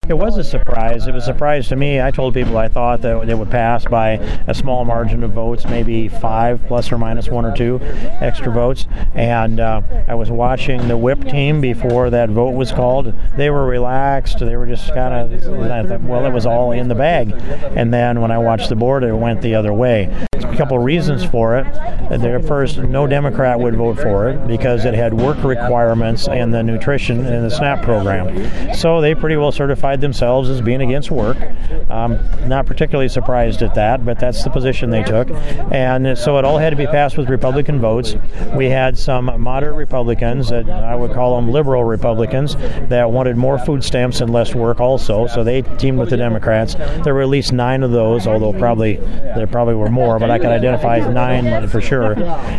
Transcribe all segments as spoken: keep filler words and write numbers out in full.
It was a surprise. It was a surprise to me. I told people I thought that it would pass by a small margin of votes, maybe five plus or minus one or two extra votes. And uh, I was watching the whip team before that vote was called. They were relaxed. They were just kind of, well, it was all in the bag. And then when I watched the board, it went the other way. A couple of reasons for it. There, first, no Democrat would vote for it because it had work requirements and the nutrition and the SNAP program. So they pretty well certified themselves as being against work. Um, not particularly surprised at that, but that's the position they took. And so it all had to be passed with Republican votes. We had some moderate Republicans, that I would call them liberal Republicans, that wanted more food stamps and less work also, so they teamed with the Democrats. There were at least nine of those, although probably there probably were more, but I can identify nine for sure.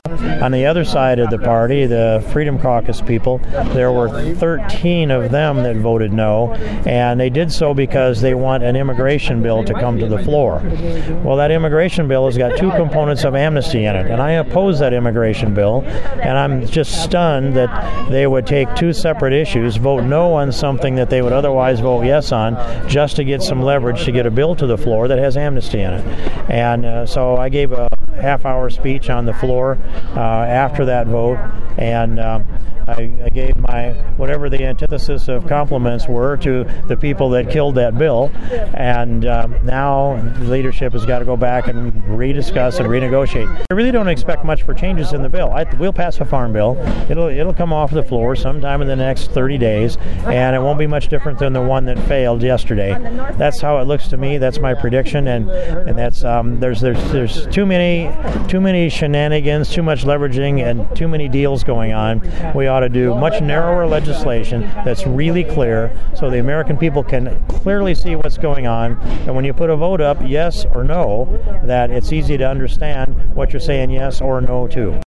On the other side of the party, the Freedom Caucus people, there were thirteen of them that voted no, and they did so because they want an immigration bill to come to the floor. Well, that immigration bill has got two components of amnesty in it, and I oppose that immigration bill, and I'm just stunned that they would take two separate issues, vote no on something that they would otherwise vote yes on, just to get some leverage to get a bill to the floor that has amnesty in it. And uh, so I gave a half-hour speech on the floor uh, after that vote, and um, I, I gave my whatever the antithesis of compliments were to the people that killed that bill, and um, now leadership has got to go back and rediscuss and renegotiate. I really don't expect much for changes in the bill. I, we'll pass a farm bill. It'll it'll come off the floor sometime in the next thirty days, and it won't be much different than the one that failed yesterday. That's how it looks to me. That's my prediction, and and that's um, there's there's there's too many too many shenanigans, too much leveraging, and too many deals going on. We ought to do much narrower legislation that's really clear so the American people can clearly see what's going on, and when you put a vote up, yes or no, that it's easy to understand what you're saying yes or no to.